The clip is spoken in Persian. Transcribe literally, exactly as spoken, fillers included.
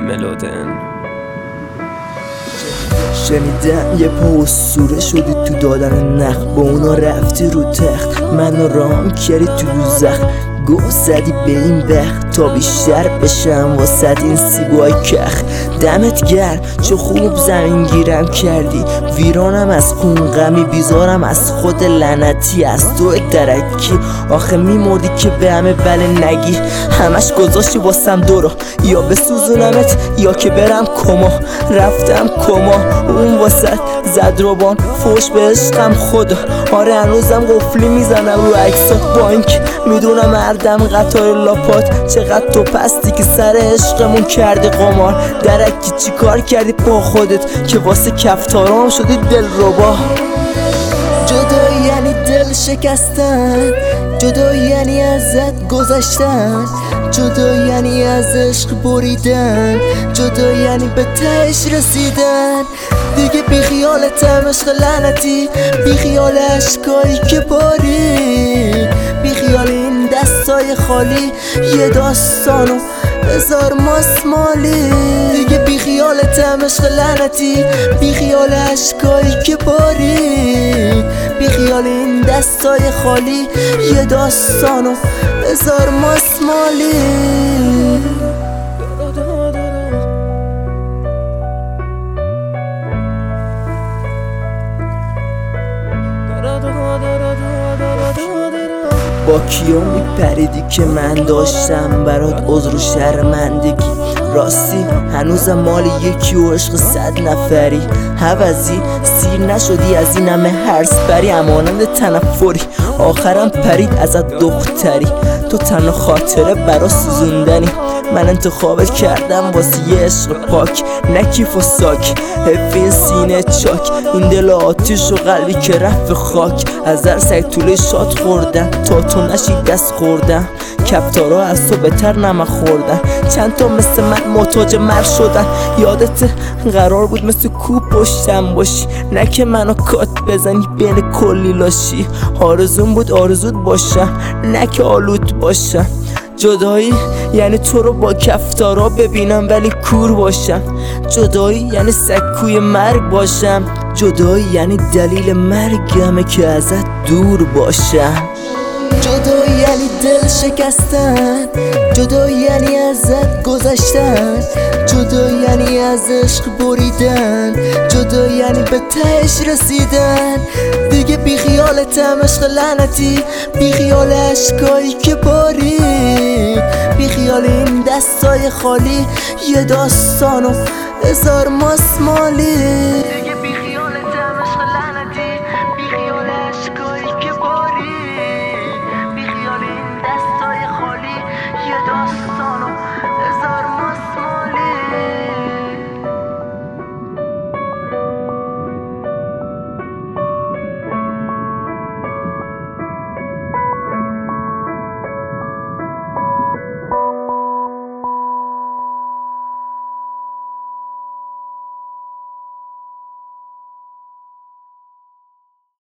ملودن. شنیدم یه پا اسطوره شدی تو دادن نخ، با اونا رفتی رو تخت، منو رام کردی تو دوزخ، گو زدی به این بخت تا بیشتر بشم واسد این سیبای کخ. دمت گرم چه خوب زمین گیرم کردی، ویرانم از خون غمی، بیزارم از خود لعنتی، از تو درکی آخه میمردی که به همه بله نگی. همش گذاشتی واسم دورو، یا بسوزونمت یا که برم کما. رفتم کما اون واسد زد روبان فوش به عشقم خدا. آره هنوزم قفلی میزنم رو عکسا بانک، میدونم مردم قطار لاپات چقدر تو پستی که سر عشقمون کردی قمار. درکی چی کار کردی با خودت که واسه کفتارام شدی دل ربا. جدایی یعنی دل شکستن، جدایی یعنی ازت گذشتن، جدایی یعنی از عشق بریدن، جدایی یعنی به تهش رسیدن. دیگه بی خیالتم عشق لعنتی، بی خیال عشقایی که باری، بی خیال این دستای خالی، یه داستان و هزار ماسمالی. دیگه بی خیالتم عشق لعنتی، بی خیال عشقایی که باری، بی خیال این دستای خالی، یه داستان و هزار ماسمالی. با کیا میپریدی که من داشتم برات عذر و شرمندگی، راستی هنوزم مال یکی و عشق صد نفری. حوضی سیر نشدی از این همه هرس بری، امانند تنفری آخرم پرید ازت دختری. تو تنها خاطره برا سوزوندنی، من انتخابت کردم واسه یه عشق پاک، نه کیف و ساک حیف این سینه چاک، این دل آتیش و قلبی که رفت خاک. از در سگ طوله شاد خوردن تا تو نشی دست خوردن، کفتارا از تو بهتر نمک خوردن، چند تا مثل من محتاج مر شدن. یادت قرار بود مثل کوب پشتم باشی، نه که منو کات بزنی بین کلی لاشی. آرزون بود آرزود باشم، نه که آلود باشم. جدایی یعنی تو رو با کفتارا ببینم ولی کور باشم، جدایی یعنی سکوی مرگ باشم، جدایی یعنی دلیل مرگمه که ازت دور باشم. جدایی یعنی دل شکستن، جدایی یعنی ازت گذشتن، جدایی یعنی از عشق بریدن، جدایی یعنی به تهش رسیدن. دیگه بی خیالتم عشق لعنتی، بی خیال عشقایی که باری، بی خیال این دستای خالی، یه داستان و هزار ماسمالی.